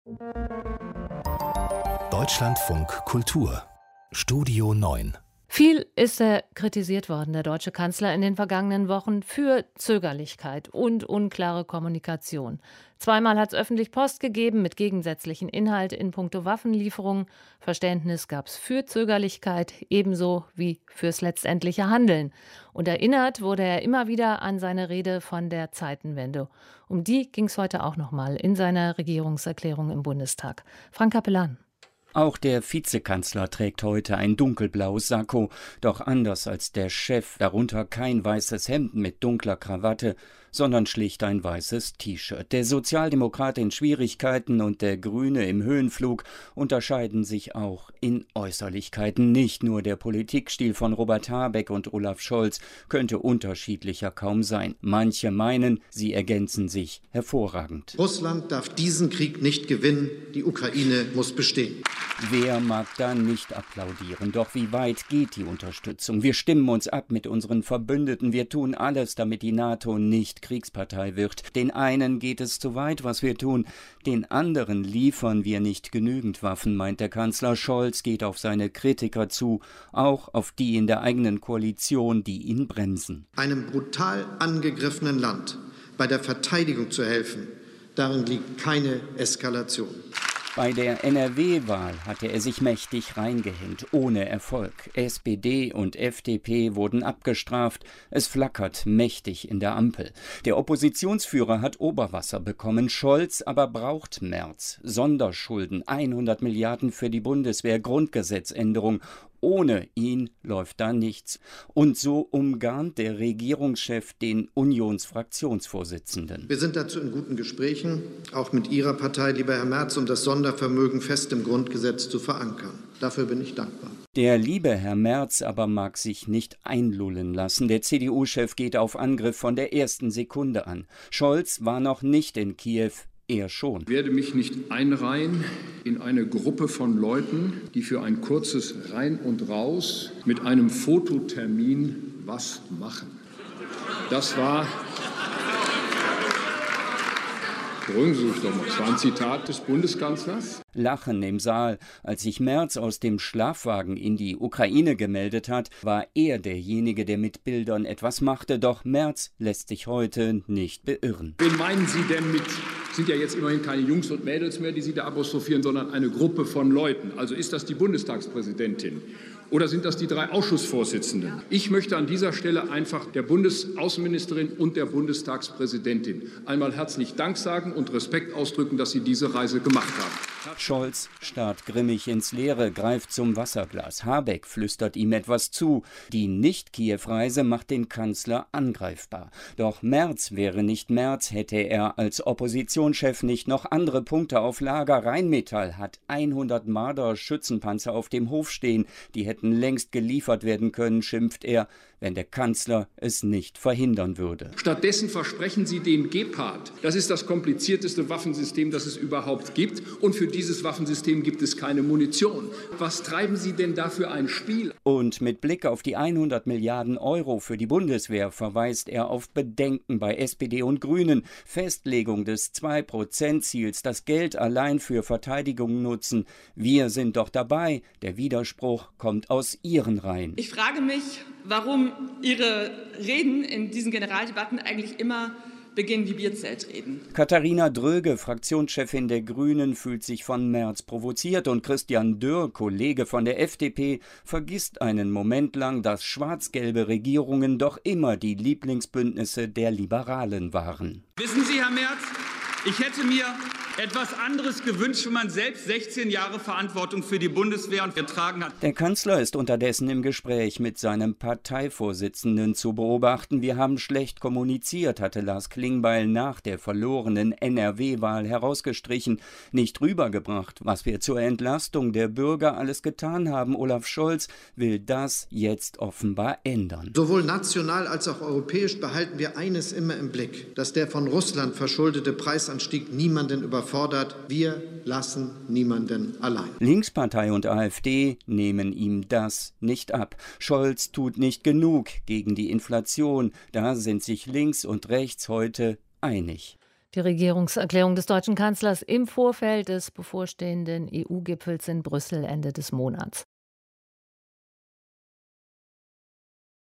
Deutschlandfunk Kultur Studio 9. Viel ist er kritisiert worden, der deutsche Kanzler, in den vergangenen Wochen für Zögerlichkeit und unklare Kommunikation. Zweimal hat es öffentlich Post gegeben mit gegensätzlichem Inhalt in puncto Waffenlieferungen. Verständnis gab es für Zögerlichkeit, ebenso wie fürs letztendliche Handeln. Und erinnert wurde er immer wieder an seine Rede von der Zeitenwende. Um die ging es heute auch nochmal in seiner Regierungserklärung im Bundestag. Frank Capellan. Auch der Vizekanzler trägt heute ein dunkelblaues Sakko, doch anders als der Chef, darunter kein weißes Hemd mit dunkler Krawatte, sondern schlicht ein weißes T-Shirt. Der Sozialdemokrat in Schwierigkeiten und der Grüne im Höhenflug unterscheiden sich auch in Äußerlichkeiten. Nicht nur der Politikstil von Robert Habeck und Olaf Scholz könnte unterschiedlicher kaum sein. Manche meinen, sie ergänzen sich hervorragend. Russland darf diesen Krieg nicht gewinnen, die Ukraine muss bestehen. Wer mag da nicht applaudieren? Doch wie weit geht die Unterstützung? Wir stimmen uns ab mit unseren Verbündeten. Wir tun alles, damit die NATO nicht Kriegspartei wird. Den einen geht es zu weit, was wir tun. Den anderen liefern wir nicht genügend Waffen, meint der Kanzler. Scholz geht auf seine Kritiker zu, auch auf die in der eigenen Koalition, die ihn bremsen. Einem brutal angegriffenen Land bei der Verteidigung zu helfen, darin liegt keine Eskalation. Bei der NRW-Wahl hatte er sich mächtig reingehängt, ohne Erfolg. SPD und FDP wurden abgestraft. Es flackert mächtig in der Ampel. Der Oppositionsführer hat Oberwasser bekommen. Scholz aber braucht Merz. Sonderschulden, 100 Milliarden für die Bundeswehr, Grundgesetzänderung. Ohne ihn läuft da nichts. Und so umgarnt der Regierungschef den Unionsfraktionsvorsitzenden. Wir sind dazu in guten Gesprächen, auch mit Ihrer Partei, lieber Herr Merz, um das Sondervermögen fest im Grundgesetz zu verankern. Dafür bin ich dankbar. Der liebe Herr Merz aber mag sich nicht einlullen lassen. Der CDU-Chef geht auf Angriff von der ersten Sekunde an. Scholz war noch nicht in Kiew. Er schon. Ich werde mich nicht einreihen in eine Gruppe von Leuten, die für ein kurzes Rein und Raus mit einem Fototermin was machen. Das war, beruhigen Sie sich doch mal, das war ein Zitat des Bundeskanzlers. Lachen im Saal. Als sich Merz aus dem Schlafwagen in die Ukraine gemeldet hat, war er derjenige, der mit Bildern etwas machte. Doch Merz lässt sich heute nicht beirren. Wen meinen Sie denn mit, sind ja jetzt immerhin keine Jungs und Mädels mehr, die Sie da apostrophieren, sondern eine Gruppe von Leuten. Also ist das die Bundestagspräsidentin? Oder sind das die 3 Ausschussvorsitzenden? Ich möchte an dieser Stelle einfach der Bundesaußenministerin und der Bundestagspräsidentin einmal herzlich Dank sagen und Respekt ausdrücken, dass sie diese Reise gemacht haben. Scholz starrt grimmig ins Leere, greift zum Wasserglas. Habeck flüstert ihm etwas zu. Die Nicht-Kiew-Reise macht den Kanzler angreifbar. Doch Merz wäre nicht Merz, hätte er als Oppositionschef nicht noch andere Punkte auf Lager. Rheinmetall hat 100 Marder-Schützenpanzer auf dem Hof stehen. Die hätten längst geliefert werden können, schimpft er, wenn der Kanzler es nicht verhindern würde. Stattdessen versprechen Sie den Gepard. Das ist das komplizierteste Waffensystem, das es überhaupt gibt. Und für dieses Waffensystem gibt es keine Munition. Was treiben Sie denn da für ein Spiel? Und mit Blick auf die 100 Milliarden Euro für die Bundeswehr verweist er auf Bedenken bei SPD und Grünen. Festlegung des 2%-Ziels, das Geld allein für Verteidigung nutzen. Wir sind doch dabei. Der Widerspruch kommt aus Ihren Reihen. Ich frage mich, warum Ihre Reden in diesen Generaldebatten eigentlich immer beginnen wie Bierzeltreden. Katharina Dröge, Fraktionschefin der Grünen, fühlt sich von Merz provoziert und Christian Dürr, Kollege von der FDP, vergisst einen Moment lang, dass schwarz-gelbe Regierungen doch immer die Lieblingsbündnisse der Liberalen waren. Wissen Sie, Herr Merz, ich hätte mir etwas anderes gewünscht, wenn man selbst 16 Jahre Verantwortung für die Bundeswehr getragen hat. Der Kanzler ist unterdessen im Gespräch mit seinem Parteivorsitzenden zu beobachten. Wir haben schlecht kommuniziert, hatte Lars Klingbeil nach der verlorenen NRW-Wahl herausgestrichen, nicht rübergebracht, was wir zur Entlastung der Bürger alles getan haben. Olaf Scholz will das jetzt offenbar ändern. Sowohl national als auch europäisch behalten wir eines immer im Blick, dass der von Russland verschuldete Preisanstieg niemanden überfordert. Wir lassen niemanden allein. Linkspartei und AfD nehmen ihm das nicht ab. Scholz tut nicht genug gegen die Inflation. Da sind sich links und rechts heute einig. Die Regierungserklärung des deutschen Kanzlers im Vorfeld des bevorstehenden EU-Gipfels in Brüssel Ende des Monats.